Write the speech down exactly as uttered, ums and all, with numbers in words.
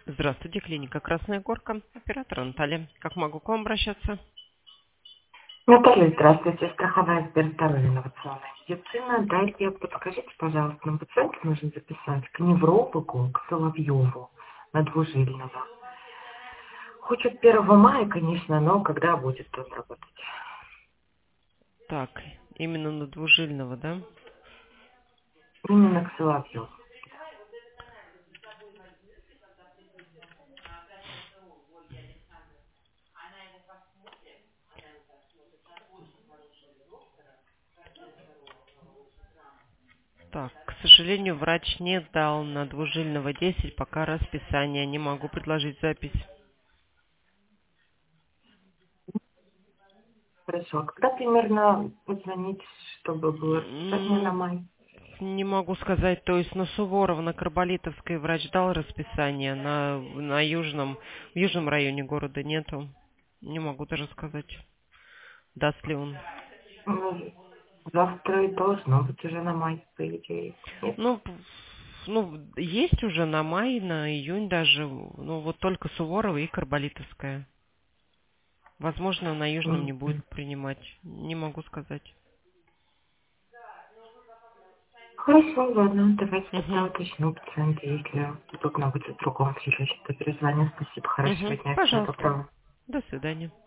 Здравствуйте, клиника Красная Горка, оператор Наталья. Как могу к вам обращаться? Наталья, здравствуйте. Страховая эксперт здоровья инновационная медицина. Дайте, подскажите, пожалуйста, нам пациента нужно записать к неврологу, к Соловьеву, на Двужильного. Хочет первого мая, конечно, но когда будет он работать? Так, именно на Двужильного, да? Именно к Соловьеву. Так, к сожалению, врач не дал на Двужильного десять пока расписание. Не могу предложить запись. Хорошо. А когда примерно позвонить, чтобы было расписание на М, май? Не могу сказать. То есть на Суворова, на Карболитовской врач дал расписание, на, на южном, в южном районе города нету. Не могу даже сказать, даст ли он. Ну, завтра и должно быть уже на май, по идее. Нет? Ну, п- ну, есть уже на май, на июнь даже. Ну, вот только Суворова и Карболитовская. Возможно, на Южном не будет Мгм. принимать. Не могу сказать. Хорошо, ладно, давайте тогда Угу. уточню пациента, если удобно будет в другом случае. Перезвоню. Спасибо, хорошего Угу. дня, всего Пожалуйста. доброго. До свидания.